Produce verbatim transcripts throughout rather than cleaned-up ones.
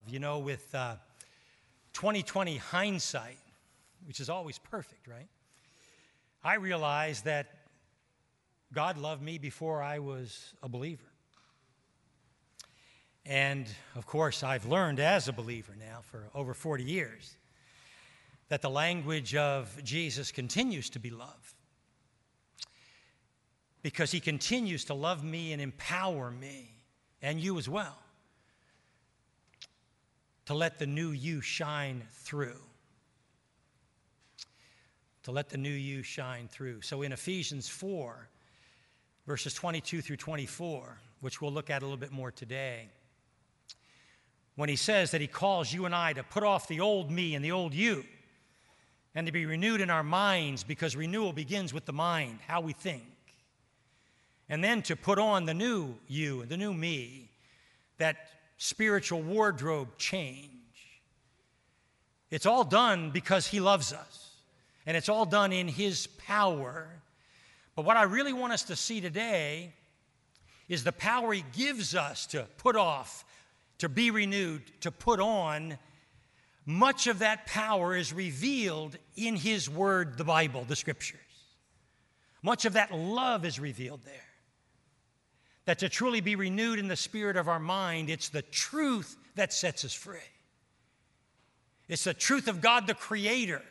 You know, with uh, twenty twenty hindsight, which is always perfect, right? I realized that God loved me before I was a believer. And, of course, I've learned as a believer now for over forty years that the language of Jesus continues to be love, because he continues to love me and empower me, and you as well, to let the new you shine through. To let the new you shine through. So in Ephesians four, verses twenty-two through twenty-four, which we'll look at a little bit more today, when he says that he calls you and I to put off the old me and the old you, and to be renewed in our minds, because renewal begins with the mind, how we think. And then to put on the new you, the new me, that spiritual wardrobe change. It's all done because he loves us. And it's all done in his power. But what I really want us to see today is the power he gives us to put off, to be renewed, to put on. Much of that power is revealed in his word, the Bible, the scriptures. Much of that love is revealed there. That to truly be renewed in the spirit of our mind, it's the truth that sets us free. It's the truth of God, the Creator,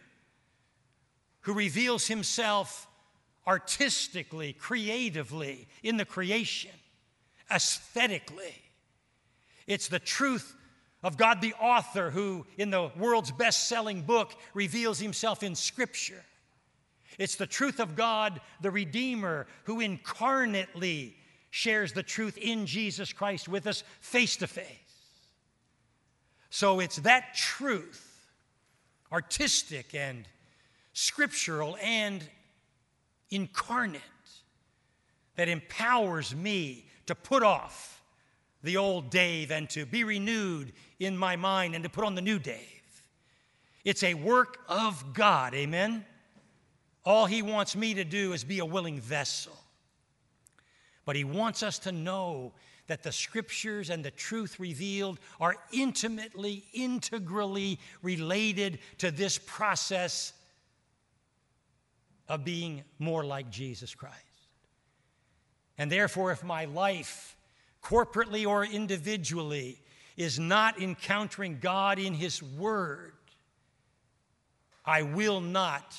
who reveals himself artistically, creatively in the creation, aesthetically. It's the truth of God, the author, who in the world's best-selling book reveals himself in Scripture. It's the truth of God, the Redeemer, who incarnately shares the truth in Jesus Christ with us face to face. So it's that truth, artistic and scriptural and incarnate, that empowers me to put off the old Dave and to be renewed in my mind and to put on the new Dave. It's a work of God, amen? All he wants me to do is be a willing vessel. But he wants us to know that the scriptures and the truth revealed are intimately, integrally related to this process of being more like Jesus Christ. And therefore, if my life, corporately or individually, is not encountering God in his word, I will not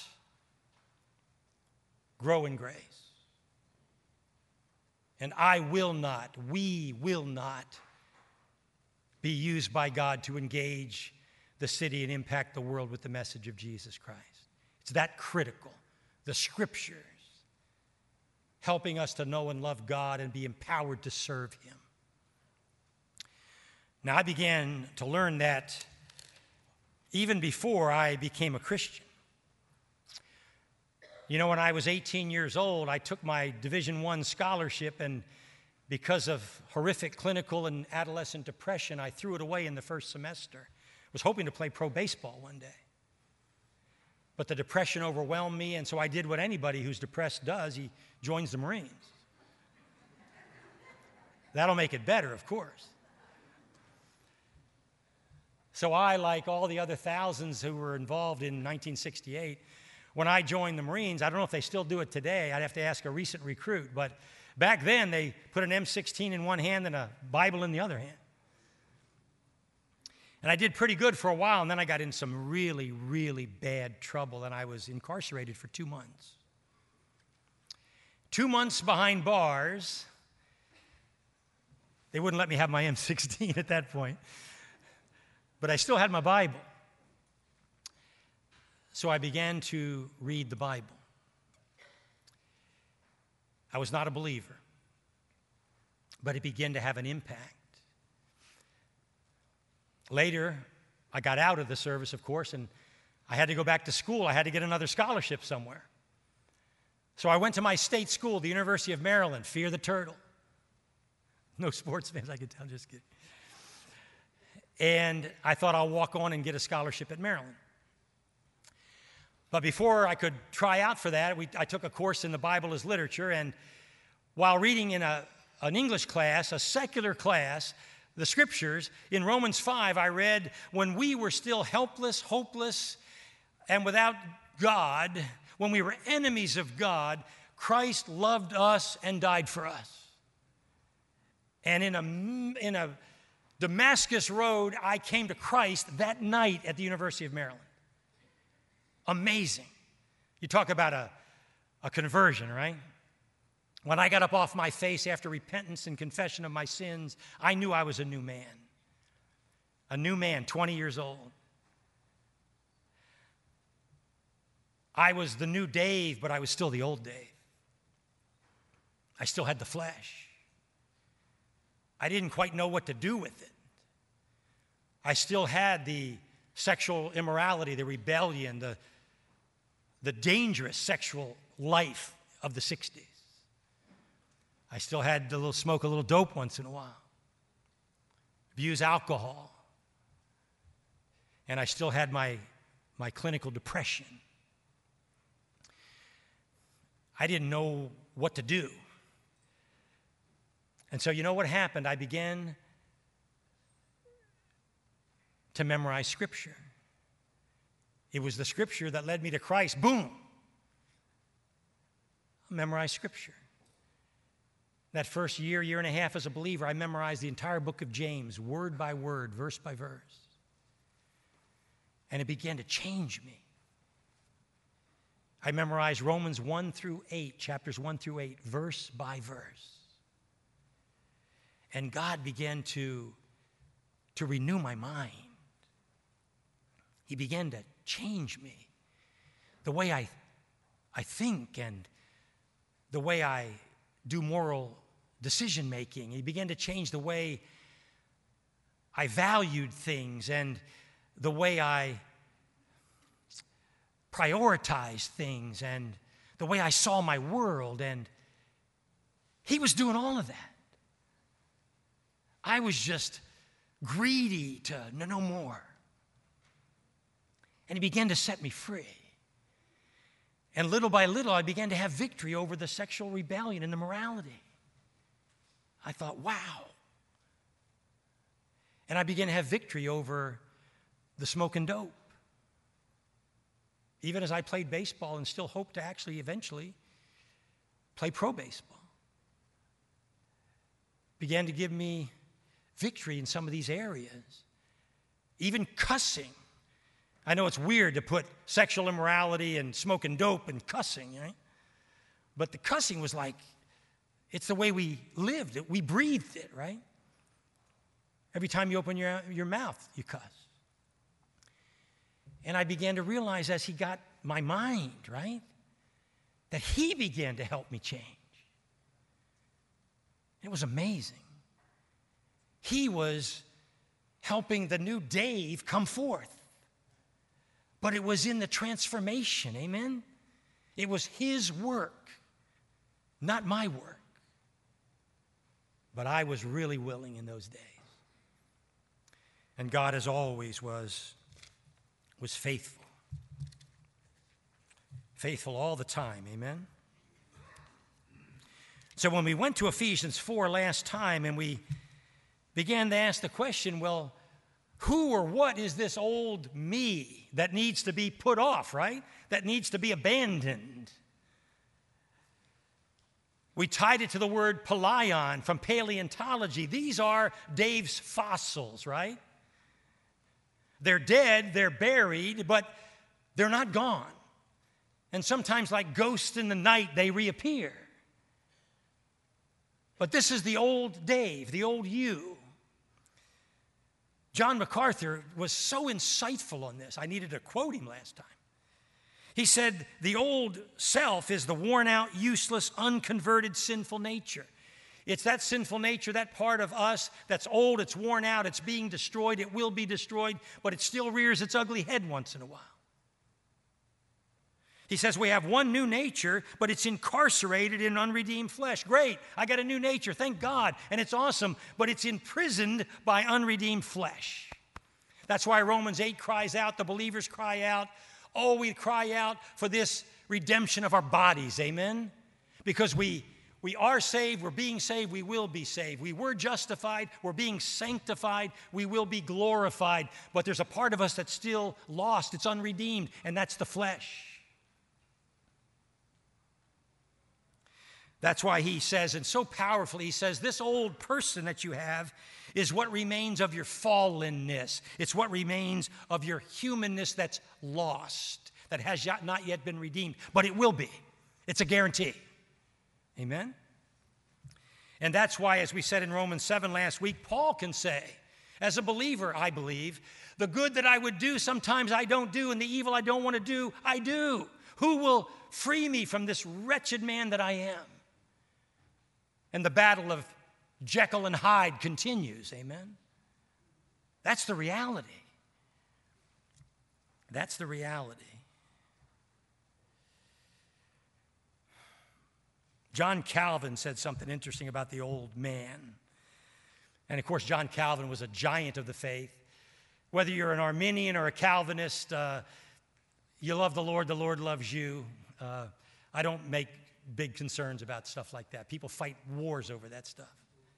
grow in grace. And I will not, we will not be used by God to engage the city and impact the world with the message of Jesus Christ. It's that critical. The scriptures helping us to know and love God and be empowered to serve him. Now, I began to learn that even before I became a Christian. You know, when I was eighteen years old, I took my Division I scholarship, and because of horrific clinical and adolescent depression, I threw it away in the first semester. I was hoping to play pro baseball one day. But the depression overwhelmed me, and so I did what anybody who's depressed does. He joins the Marines. That'll make it better, of course. So I, like all the other thousands who were involved in nineteen sixty-eight, when I joined the Marines, I don't know if they still do it today. I'd have to ask a recent recruit. But back then, they put an M sixteen in one hand and a Bible in the other hand. And I did pretty good for a while, and then I got in some really, really bad trouble, and I was incarcerated for two months. Two months behind bars. They wouldn't let me have my M sixteen at that point. But I still had my Bible. So I began to read the Bible. I was not a believer, but it began to have an impact. Later, I got out of the service, of course, and I had to go back to school. I had to get another scholarship somewhere. So I went to my state school, the University of Maryland, Fear the Turtle. No sports fans, I could tell, just kidding. And I thought I'll walk on and get a scholarship at Maryland. But before I could try out for that, we, I took a course in the Bible as literature, and while reading in a, an English class, a secular class, the scriptures. In Romans five, I read, when we were still helpless, hopeless, and without God, when we were enemies of God, Christ loved us and died for us. And in a, in a Damascus Road, I came to Christ that night at the University of Maryland. Amazing. You talk about a, a conversion, right? When I got up off my face after repentance and confession of my sins, I knew I was a new man. A new man, twenty years old. I was the new Dave, but I was still the old Dave. I still had the flesh. I didn't quite know what to do with it. I still had the sexual immorality, the rebellion, the, the dangerous sexual life of the sixties. I still had to little, smoke a little dope once in a while, abuse alcohol, and I still had my, my clinical depression. I didn't know what to do. And so you know what happened? I began to memorize Scripture. It was the Scripture that led me to Christ. Boom! I memorized Scripture. That first year, year and a half as a believer, I memorized the entire book of James, word by word, verse by verse. And it began to change me. I memorized Romans one through eight, chapters one through eight, verse by verse. And God began to, to renew my mind. He began to change me. The way I, I think and the way I do moral decision making. He began to change the way I valued things and the way I prioritized things and the way I saw my world. And he was doing all of that. I was just greedy to know more. And he began to set me free. And little by little, I began to have victory over the sexual rebellion and the morality. I thought, wow. And I began to have victory over the smoke and dope. Even as I played baseball and still hope to actually eventually play pro baseball. Began to give me victory in some of these areas. Even cussing. I know it's weird to put sexual immorality and smoking dope and cussing, right? But the cussing was like, it's the way we lived it. We breathed it, right? Every time you open your, your mouth, you cuss. And I began to realize as he got my mind, right, that he began to help me change. It was amazing. He was helping the new Dave come forth. But it was in the transformation, amen? It was his work, not my work. But I was really willing in those days. And God, as always, was, was faithful. Faithful all the time, amen? So when we went to Ephesians four last time and we began to ask the question, well, who or what is this old me that needs to be put off, right? That needs to be abandoned. We tied it to the word palaion from paleontology. These are Dave's fossils, right? They're dead, they're buried, but they're not gone. And sometimes like ghosts in the night, they reappear. But this is the old Dave, the old you. John MacArthur was so insightful on this. I needed to quote him last time. He said, the old self is the worn-out, useless, unconverted, sinful nature. It's that sinful nature, that part of us that's old, it's worn out, it's being destroyed, it will be destroyed, but it still rears its ugly head once in a while. He says we have one new nature, but it's incarcerated in unredeemed flesh. Great, I got a new nature, thank God, and it's awesome, but it's imprisoned by unredeemed flesh. That's why Romans eight cries out, the believers cry out, oh, we cry out for this redemption of our bodies, amen? Because we, We are saved, we're being saved, we will be saved. We were justified, we're being sanctified, we will be glorified. But there's a part of us that's still lost, it's unredeemed, and that's the flesh. That's why he says, and so powerfully, he says, this old person that you have is what remains of your fallenness. It's what remains of your humanness that's lost, that has not yet been redeemed, but it will be. It's a guarantee. Amen? And that's why, as we said in Romans seven last week, Paul can say, as a believer, I believe, the good that I would do, sometimes I don't do, and the evil I don't want to do, I do. Who will free me from this wretched man that I am? And the battle of Jekyll and Hyde continues, amen? That's the reality. That's the reality. John Calvin said something interesting about the old man. And of course, John Calvin was a giant of the faith. Whether you're an Arminian or a Calvinist, uh, you love the Lord, the Lord loves you. Uh, I don't make big concerns about stuff like that. People fight wars over that stuff.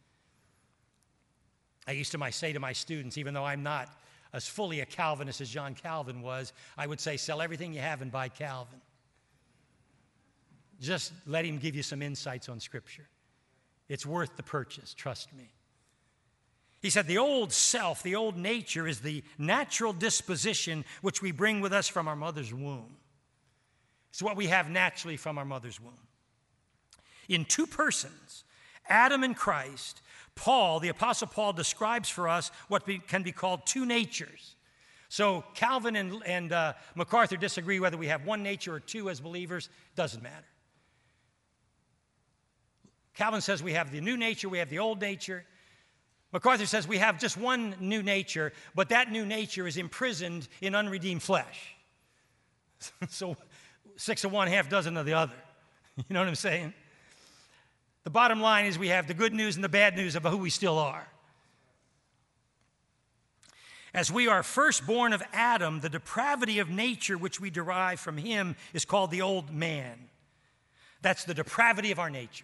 I used to my, say to my students, even though I'm not as fully a Calvinist as John Calvin was, I would say, sell everything you have and buy Calvin. Just let him give you some insights on Scripture. It's worth the purchase, trust me. He said, the old self, the old nature, is the natural disposition which we bring with us from our mother's womb. It's what we have naturally from our mother's womb. In two persons, Adam and Christ, Paul, the Apostle Paul, describes for us what be, can be called two natures. So Calvin and, and uh, MacArthur disagree whether we have one nature or two as believers. Doesn't matter. Calvin says we have the new nature, we have the old nature. MacArthur says we have just one new nature, but that new nature is imprisoned in unredeemed flesh. So six of one, half dozen of the other. You know what I'm saying? The bottom line is we have the good news and the bad news of who we still are. As we are first born of Adam, the depravity of nature which we derive from him is called the old man. That's the depravity of our nature.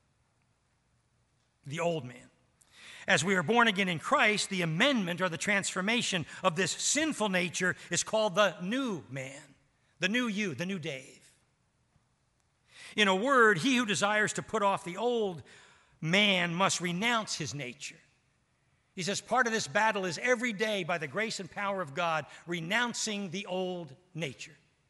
The old man. As we are born again in Christ, the amendment or the transformation of this sinful nature is called the new man, the new you, the new Dave. In a word, he who desires to put off the old man must renounce his nature. He says part of this battle is every day, by the grace and power of God, renouncing the old nature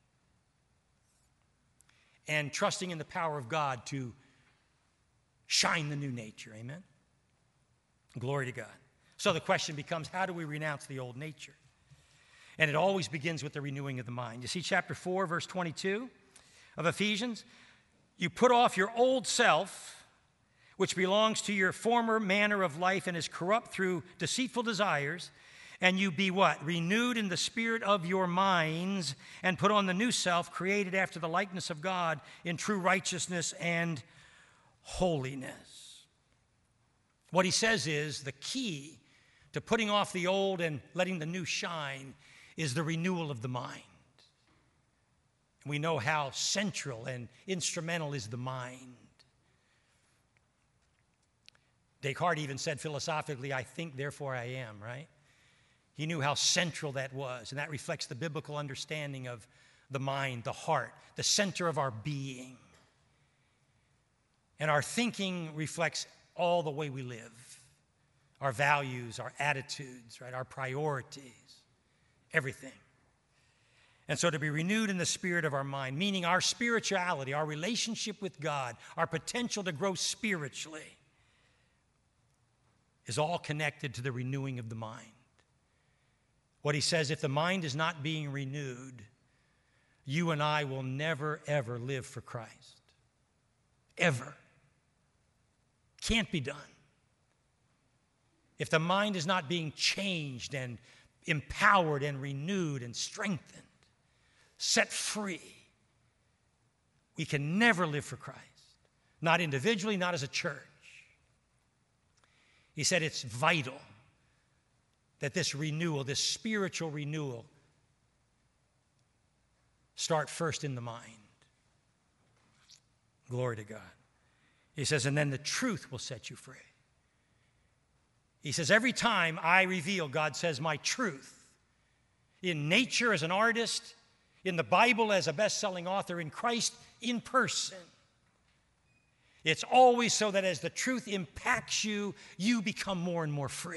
and trusting in the power of God to shine the new nature. Amen? Glory to God. So the question becomes, how do we renounce the old nature? And it always begins with the renewing of the mind. You see chapter four, verse twenty-two of Ephesians? You put off your old self, which belongs to your former manner of life and is corrupt through deceitful desires, and you be what? Renewed in the spirit of your minds, and put on the new self, created after the likeness of God in true righteousness and holiness. What he says is the key to putting off the old and letting the new shine is the renewal of the mind. We know how central and instrumental is the mind. Descartes even said philosophically, I think, therefore I am, right? He knew how central that was, and that reflects the biblical understanding of the mind, the heart, the center of our being. And our thinking reflects all the way we live, our values, our attitudes, right, our priorities, everything. And so to be renewed in the spirit of our mind, meaning our spirituality, our relationship with God, our potential to grow spiritually, is all connected to the renewing of the mind. What he says, if the mind is not being renewed, you and I will never, ever live for Christ. Ever. Can't be done. If the mind is not being changed and empowered and renewed and strengthened, set free, we can never live for Christ. Not individually, not as a church. He said it's vital that this renewal, this spiritual renewal, start first in the mind. Glory to God. He says, and then the truth will set you free. He says, every time I reveal, God says, my truth, in nature as an artist, in the Bible as a best-selling author, in Christ in person, it's always so that as the truth impacts you, you become more and more free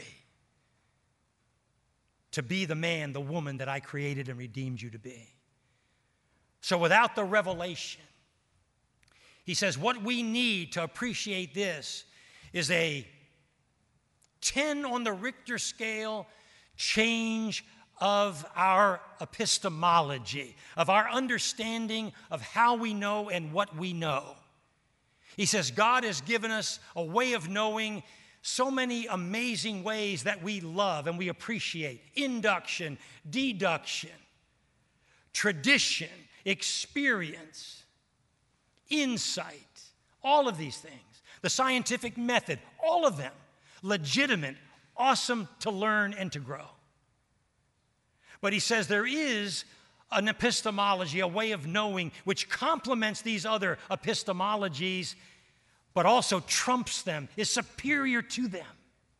to be the man, the woman that I created and redeemed you to be. So without the revelation, he says what we need to appreciate this is a ten on the Richter scale change of our epistemology, of our understanding of how we know and what we know. He says God has given us a way of knowing so many amazing ways that we love and we appreciate. Induction, deduction, tradition, experience, insight, all of these things. The scientific method, all of them, legitimate, awesome to learn and to grow. But he says there is an epistemology, a way of knowing, which complements these other epistemologies, but also trumps them, is superior to them.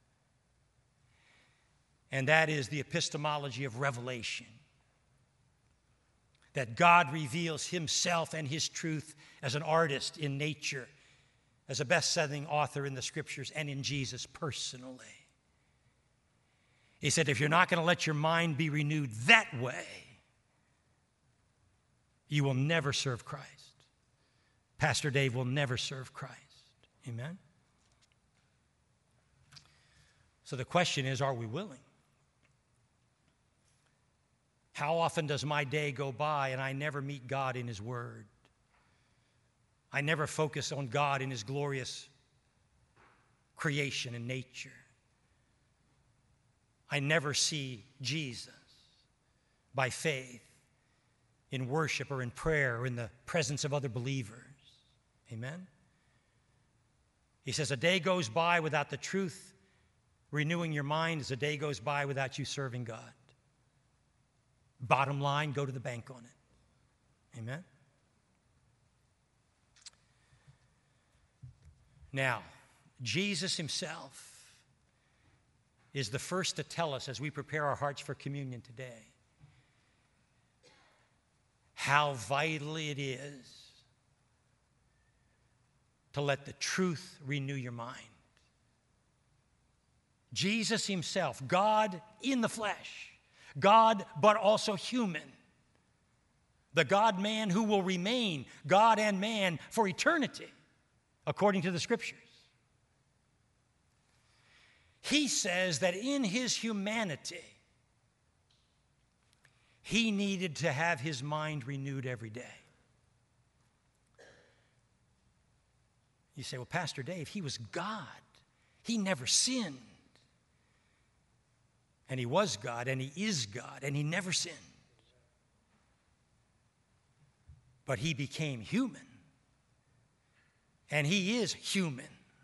And that is the epistemology of revelation. That God reveals himself and his truth as an artist in nature, as a best-selling author in the scriptures, and in Jesus personally. He said, if you're not going to let your mind be renewed that way, you will never serve Christ. Pastor Dave will never serve Christ. Amen? So the question is, are we willing? How often does my day go by and I never meet God in his word? I never focus on God in his glorious creation and nature. I never see Jesus by faith in worship or in prayer or in the presence of other believers. Amen? He says, a day goes by without the truth renewing your mind as a day goes by without you serving God. Bottom line, go to the bank on it. Amen? Now, Jesus himself is the first to tell us as we prepare our hearts for communion today how vital it is to let the truth renew your mind. Jesus himself, God in the flesh, God but also human, the God-man who will remain God and man for eternity, according to the scriptures. He says that in his humanity, he needed to have his mind renewed every day. You say, well, Pastor Dave, he was God. He never sinned. And he was God, and he is God, and he never sinned. But he became human. And he is human.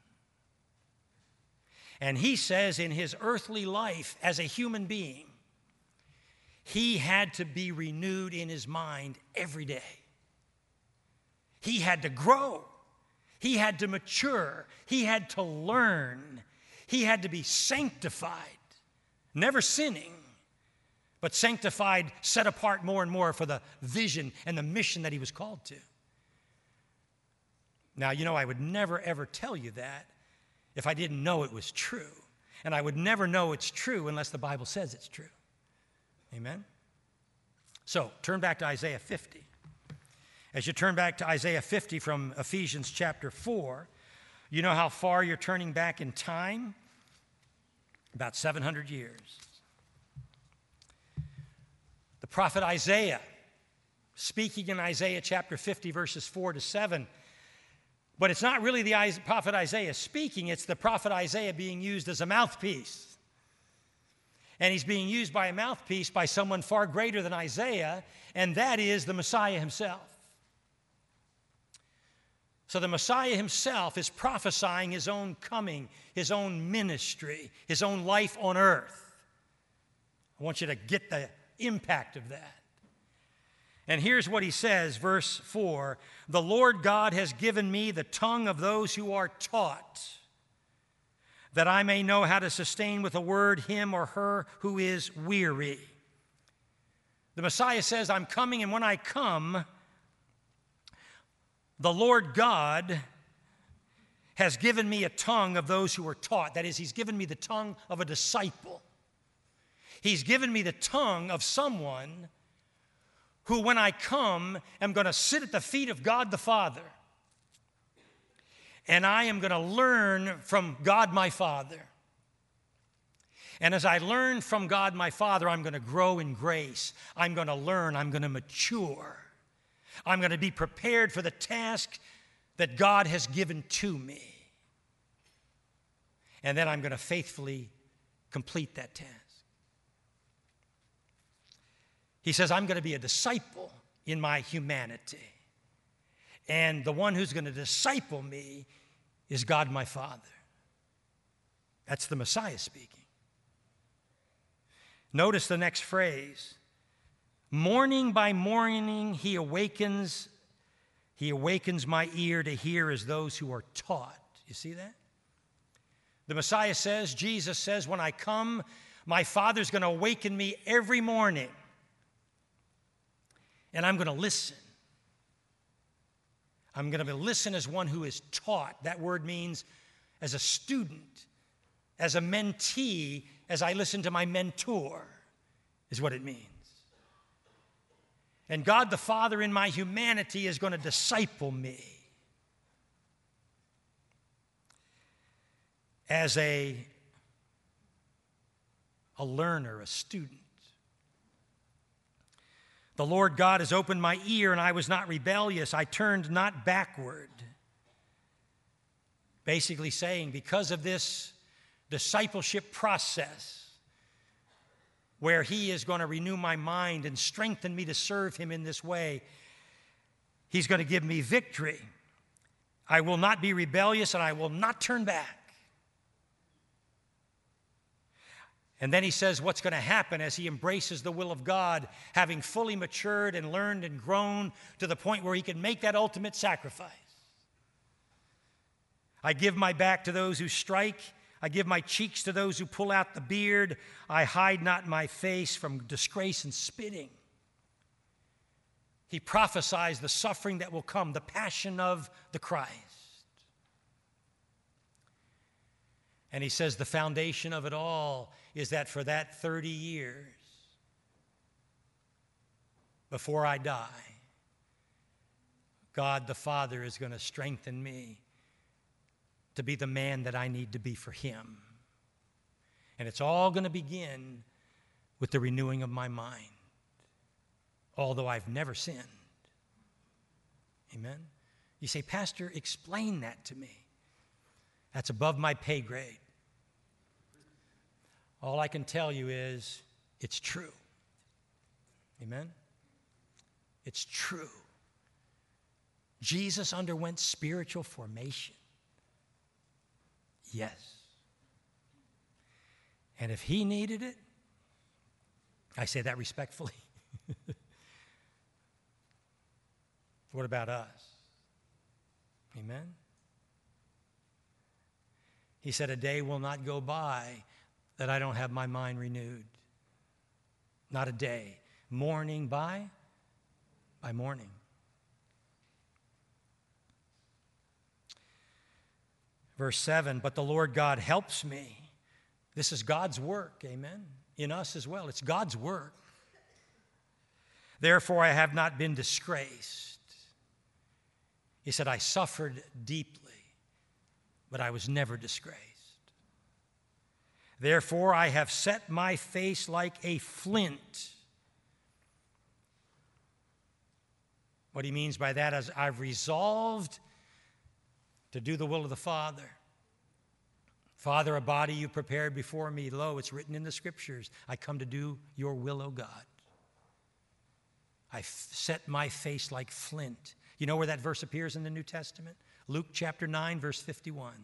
And he says in his earthly life as a human being, he had to be renewed in his mind every day. He had to grow. He had to mature. He had to learn. He had to be sanctified, never sinning, but sanctified, set apart more and more for the vision and the mission that he was called to. Now, you know, I would never, ever tell you that if I didn't know it was true. And I would never know it's true unless the Bible says it's true. Amen? So, turn back to Isaiah fifty. As you turn back to Isaiah fifty from Ephesians chapter four, you know how far you're turning back in time? About seven hundred years. The prophet Isaiah, speaking in Isaiah chapter fifty, verses four to seven, but it's not really the prophet Isaiah speaking, it's the prophet Isaiah being used as a mouthpiece. And he's being used by a mouthpiece by someone far greater than Isaiah, and that is the Messiah himself. So the Messiah himself is prophesying his own coming, his own ministry, his own life on earth. I want you to get the impact of that. And here's what he says, verse four, "The Lord God has given me the tongue of those who are taught, that I may know how to sustain with a word him or her who is weary." The Messiah says, I'm coming, and when I come, the Lord God has given me a tongue of those who are taught. That is, he's given me the tongue of a disciple. He's given me the tongue of someone who, when I come, am going to sit at the feet of God the Father. And I am going to learn from God my Father. And as I learn from God my Father, I'm going to grow in grace. I'm going to learn. I'm going to mature. I'm going to be prepared for the task that God has given to me. And then I'm going to faithfully complete that task. He says, I'm going to be a disciple in my humanity. And the one who's going to disciple me is God my Father. That's the Messiah speaking. Notice the next phrase. Morning by morning he awakens, he awakens my ear to hear as those who are taught. You see that? The Messiah says, Jesus says, when I come, my Father's going to awaken me every morning. And I'm going to listen. I'm going to listen as one who is taught. That word means as a student, as a mentee, as I listen to my mentor, is what it means. And God the Father in my humanity is going to disciple me as a, a learner, a student. The Lord God has opened my ear, and I was not rebellious. I turned not backward. Basically saying, because of this discipleship process, where he is going to renew my mind and strengthen me to serve him in this way, he's going to give me victory. I will not be rebellious, and I will not turn back. And then he says what's going to happen as he embraces the will of God, having fully matured and learned and grown to the point where he can make that ultimate sacrifice. I give my back to those who strike. I give my cheeks to those who pull out the beard. I hide not my face from disgrace and spitting. He prophesies the suffering that will come, the passion of the Christ. And he says the foundation of it all is that for that thirty years, before I die, God the Father is going to strengthen me to be the man that I need to be for him. And it's all going to begin with the renewing of my mind, although I've never sinned. Amen? You say, Pastor, explain that to me. That's above my pay grade. All I can tell you is it's true. Amen? It's true. Jesus underwent spiritual formation. Yes. And if he needed it, I say that respectfully. What about us? Amen? He said, a day will not go by that I don't have my mind renewed. Not a day. Morning by, by morning. Verse seven, but the Lord God helps me. This is God's work, amen? In us as well. It's God's work. Therefore, I have not been disgraced. He said, I suffered deeply, but I was never disgraced. Therefore, I have set my face like a flint. What he means by that is I've resolved to do the will of the Father. Father, a body you prepared before me. Lo, it's written in the Scriptures, I come to do your will, O God. I set my face like flint. You know where that verse appears in the New Testament? Luke chapter nine, verse fifty-one.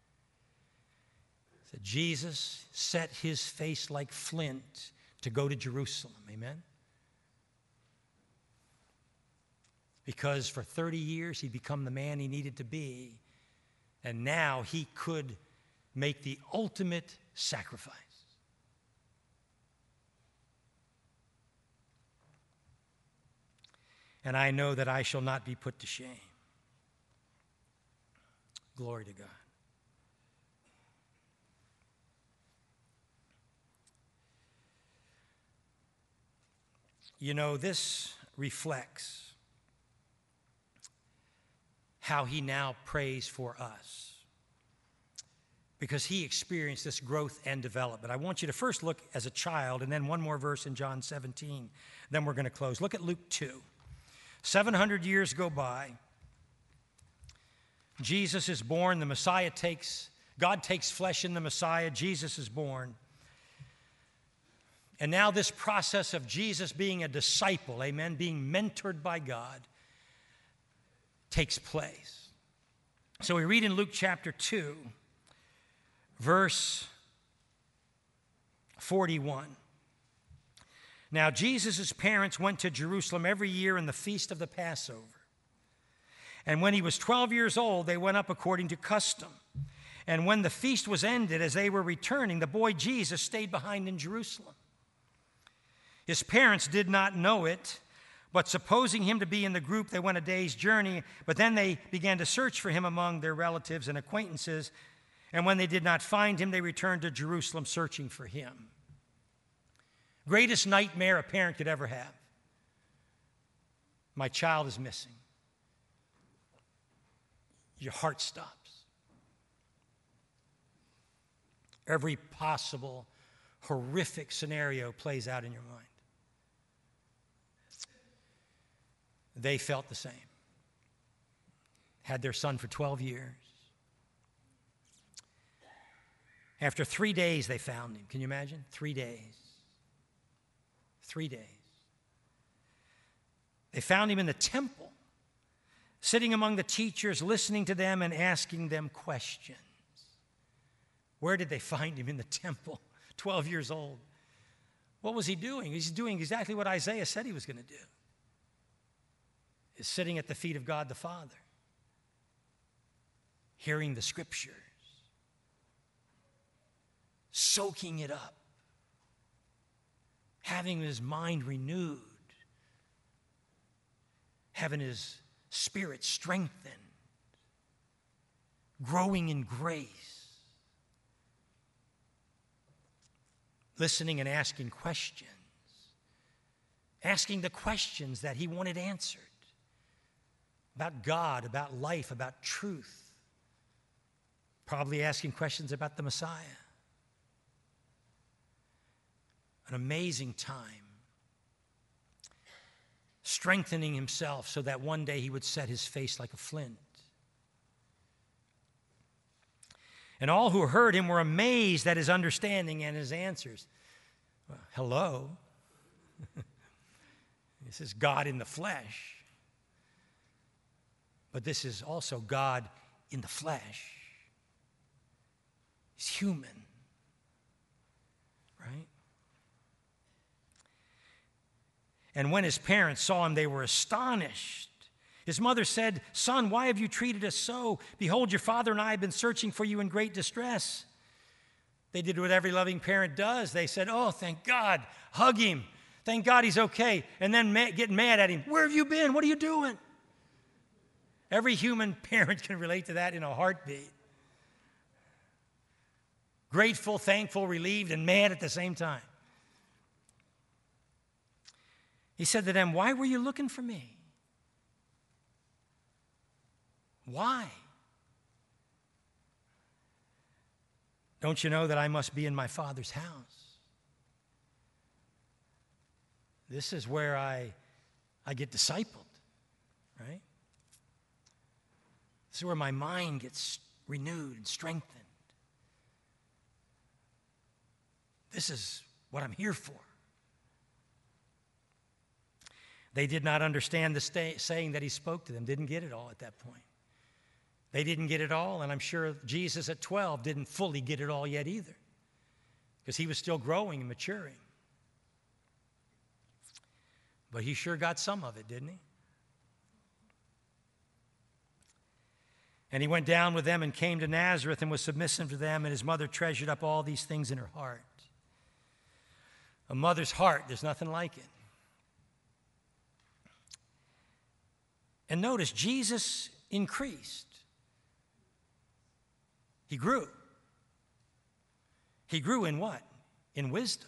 It said, Jesus set his face like flint to go to Jerusalem. Amen? because for thirty years he'd become the man he needed to be, and now he could make the ultimate sacrifice. And I know that I shall not be put to shame. Glory to God. You know, this reflects how he now prays for us, because he experienced this growth and development. I want you to first look as a child, and then one more verse in John seventeen. Then we're going to close. Look at Luke two. seven hundred years go by. Jesus is born. The Messiah takes, God takes flesh in the Messiah. Jesus is born. And now this process of Jesus being a disciple, amen, being mentored by God, takes place. So we read in Luke chapter two, verse forty-one. Now Jesus' parents went to Jerusalem every year in the feast of the Passover. And when he was twelve years old, they went up according to custom. And when the feast was ended, as they were returning, the boy Jesus stayed behind in Jerusalem. His parents did not know it, but supposing him to be in the group, they went a day's journey. But then they began to search for him among their relatives and acquaintances. And when they did not find him, they returned to Jerusalem searching for him. Greatest nightmare a parent could ever have. My child is missing. Your heart stops. Every possible horrific scenario plays out in your mind. They felt the same. Had their son for twelve years. After three days, they found him. Can you imagine? Three days. Three days. They found him in the temple, sitting among the teachers, listening to them and asking them questions. Where did they find him? In the temple, twelve years old. What was he doing? He's doing exactly what Isaiah said he was going to do. He's sitting at the feet of God the Father, hearing the scriptures, soaking it up, having his mind renewed, having his spirit strengthened, growing in grace, listening and asking questions, asking the questions that he wanted answered about God, about life, about truth, probably asking questions about the Messiah. An amazing time, strengthening himself so that one day he would set his face like a flint. And all who heard him were amazed at his understanding and his answers. Well, hello. This is God in the flesh. But this is also God in the flesh. He's human, right? And when his parents saw him, they were astonished. His mother said, "Son, why have you treated us so? Behold, your father and I have been searching for you in great distress." They did what every loving parent does. They said, "Oh, thank God. Hug him. Thank God he's okay." And then ma- get mad at him. "Where have you been? What are you doing?" Every human parent can relate to that in a heartbeat. Grateful, thankful, relieved, and mad at the same time. He said to them, "Why were you looking for me? Why? Don't you know that I must be in my Father's house? This is where I, I get discipled, right? This is where my mind gets renewed and strengthened. This is what I'm here for." They did not understand the sta- saying that he spoke to them, didn't get it all at that point. They didn't get it all, and I'm sure Jesus at twelve didn't fully get it all yet either, because he was still growing and maturing. But he sure got some of it, didn't he? And he went down with them and came to Nazareth and was submissive to them, and his mother treasured up all these things in her heart. A mother's heart, there's nothing like it. And notice, Jesus increased. He grew. He grew in what? In wisdom.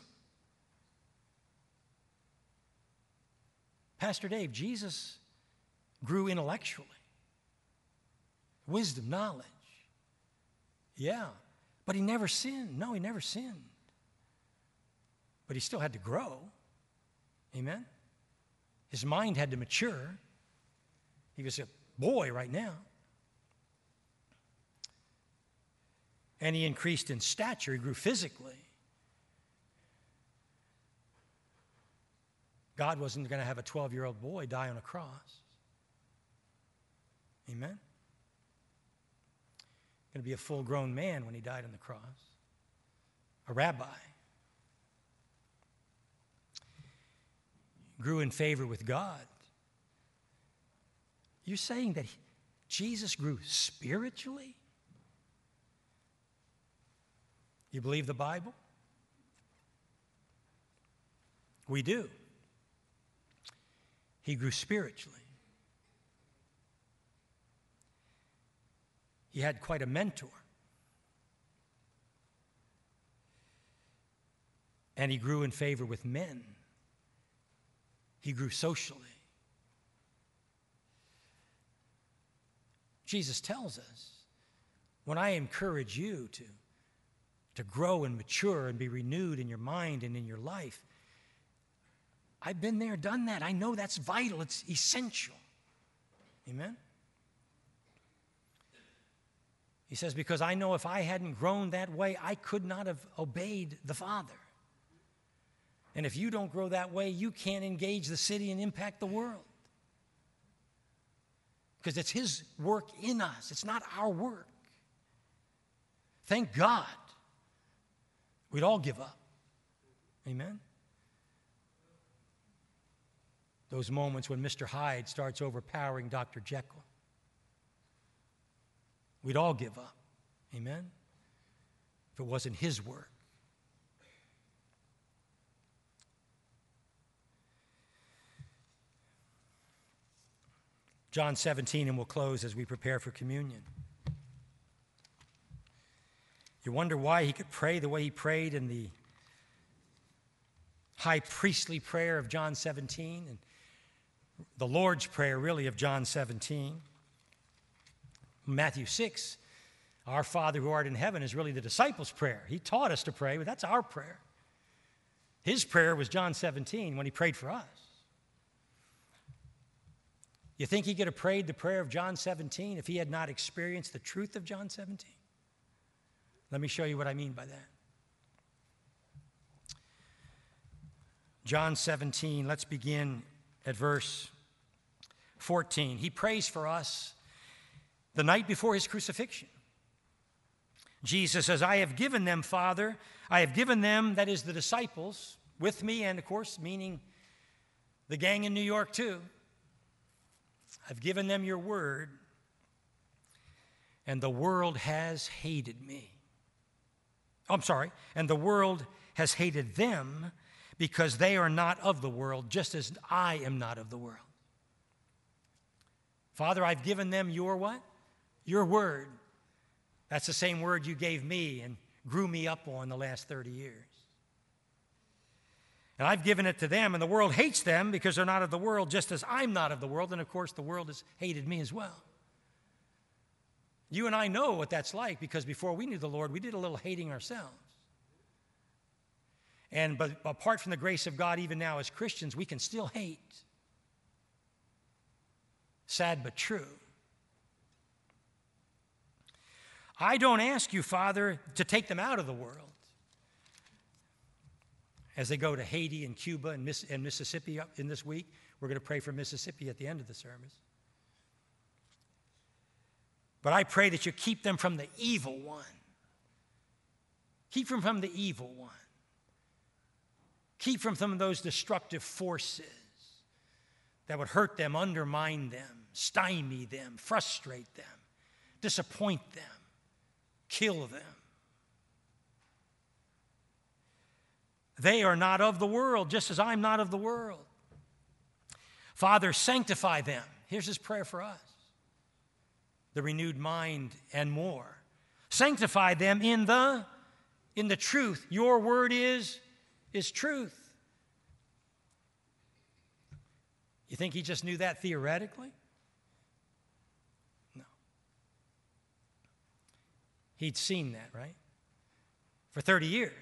Pastor Dave, Jesus grew intellectually. Wisdom, knowledge. Yeah. But he never sinned. No, he never sinned. But he still had to grow. Amen? His mind had to mature. He was a boy right now. And he increased in stature. He grew physically. God wasn't going to have a twelve-year-old boy die on a cross. Amen? Going to be a full-grown man when he died on the cross. A rabbi. Grew in favor with God. You're saying that Jesus grew spiritually? You believe the Bible? We do. He grew spiritually. He had quite a mentor. And he grew in favor with men. He grew socially. Jesus tells us, when I encourage you to, to grow and mature and be renewed in your mind and in your life, I've been there, done that. I know that's vital. It's essential. Amen? He says, because I know if I hadn't grown that way, I could not have obeyed the Father. And if you don't grow that way, you can't engage the city and impact the world. Because it's his work in us. It's not our work. Thank God. We'd all give up. Amen? Those moments when Mister Hyde starts overpowering Doctor Jekyll. We'd all give up. Amen? If it wasn't his work. John seventeen, and we'll close as we prepare for communion. You wonder why he could pray the way he prayed in the high priestly prayer of John seventeen, and the Lord's Prayer, really, of John seventeen. Matthew six, our Father who art in heaven, is really the disciples' prayer. He taught us to pray, but that's our prayer. His prayer was John seventeen when he prayed for us. You think he could have prayed the prayer of John seventeen if he had not experienced the truth of John seventeen? Let me show you what I mean by that. John seventeen, let's begin at verse fourteen. He prays for us the night before his crucifixion. Jesus says, I have given them, Father, I have given them, that is the disciples, with me, and of course, meaning the gang in New York too. I've given them your word, and the world has hated me. Oh, I'm sorry, and the world has hated them because they are not of the world, just as I am not of the world. Father, I've given them your what? Your word. That's the same word you gave me and grew me up on the last thirty years. And I've given it to them, and the world hates them because they're not of the world, just as I'm not of the world, and of course the world has hated me as well. You and I know what that's like, because before we knew the Lord, we did a little hating ourselves. And but apart from the grace of God, even now as Christians, we can still hate. Sad but true. I don't ask you, Father, to take them out of the world as they go to Haiti and Cuba and, Miss, and Mississippi in this week. We're going to pray for Mississippi at the end of the service. But I pray that you keep them from the evil one. Keep them from the evil one. Keep them from those destructive forces that would hurt them, undermine them, stymie them, frustrate them, disappoint them, kill them. They are not of the world, just as I'm not of the world. Father, sanctify them. Here's his prayer for us. The renewed mind and more. Sanctify them in the, in the truth. Your word is, is truth. You think he just knew that theoretically? No. He'd seen that, right? For thirty years.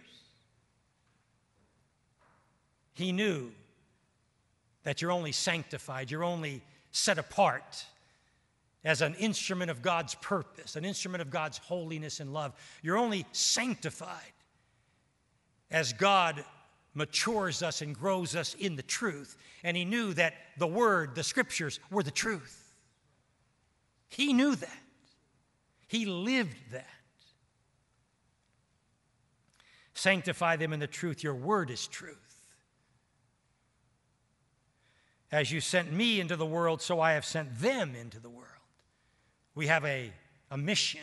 He knew that you're only sanctified, you're only set apart as an instrument of God's purpose, an instrument of God's holiness and love. You're only sanctified as God matures us and grows us in the truth. And he knew that the Word, the Scriptures, were the truth. He knew that. He lived that. Sanctify them in the truth. Your Word is truth. As you sent me into the world, so I have sent them into the world. We have a, a mission.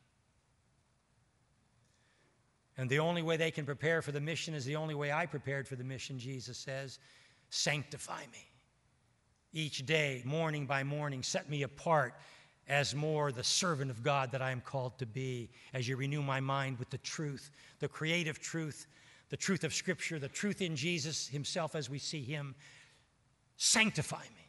And the only way they can prepare for the mission is the only way I prepared for the mission, Jesus says. Sanctify me. Each day, morning by morning, set me apart as more the servant of God that I am called to be, as you renew my mind with the truth, the creative truth, the truth of Scripture, the truth in Jesus himself as we see him. Sanctify me.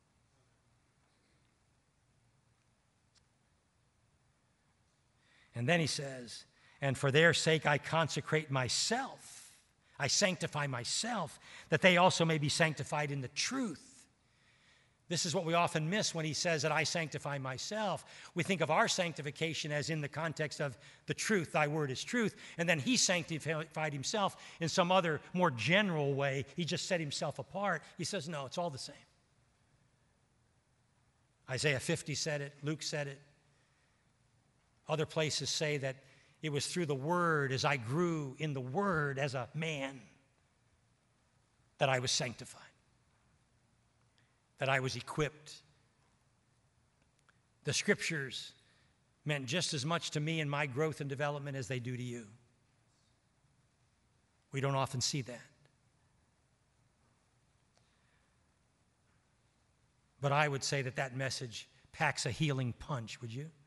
And then he says, and for their sake I consecrate myself. I sanctify myself, that they also may be sanctified in the truth. This is what we often miss when he says that I sanctify myself. We think of our sanctification as in the context of the truth, thy word is truth, and then he sanctified himself in some other more general way. He just set himself apart. He says, no, it's all the same. Isaiah fifty said it, Luke said it. Other places say that it was through the Word, as I grew in the Word as a man, that I was sanctified, that I was equipped. The Scriptures meant just as much to me in my growth and development as they do to you. We don't often see that. But I would say that that message packs a healing punch, would you?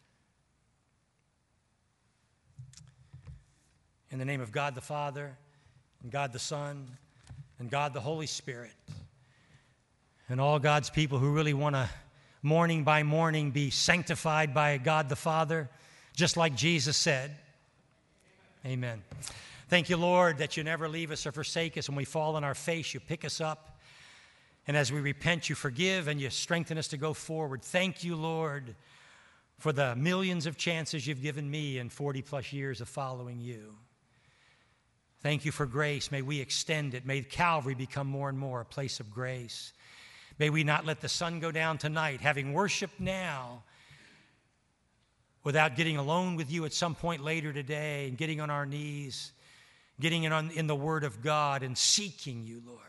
In the name of God the Father, and God the Son, and God the Holy Spirit, and all God's people who really want to, morning by morning, be sanctified by God the Father, just like Jesus said. Amen. Thank you, Lord, that you never leave us or forsake us. When we fall on our face, you pick us up. And as we repent, you forgive and you strengthen us to go forward. Thank you, Lord, for the millions of chances you've given me in forty plus years of following you. Thank you for grace. May we extend it. May Calvary become more and more a place of grace. May we not let the sun go down tonight, having worshiped now, without getting alone with you at some point later today and getting on our knees, getting in, on, in the Word of God and seeking you, Lord.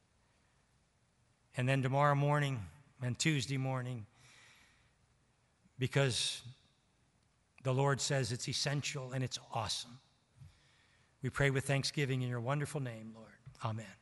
And then tomorrow morning and Tuesday morning, because the Lord says it's essential and it's awesome. We pray with thanksgiving in your wonderful name, Lord. Amen.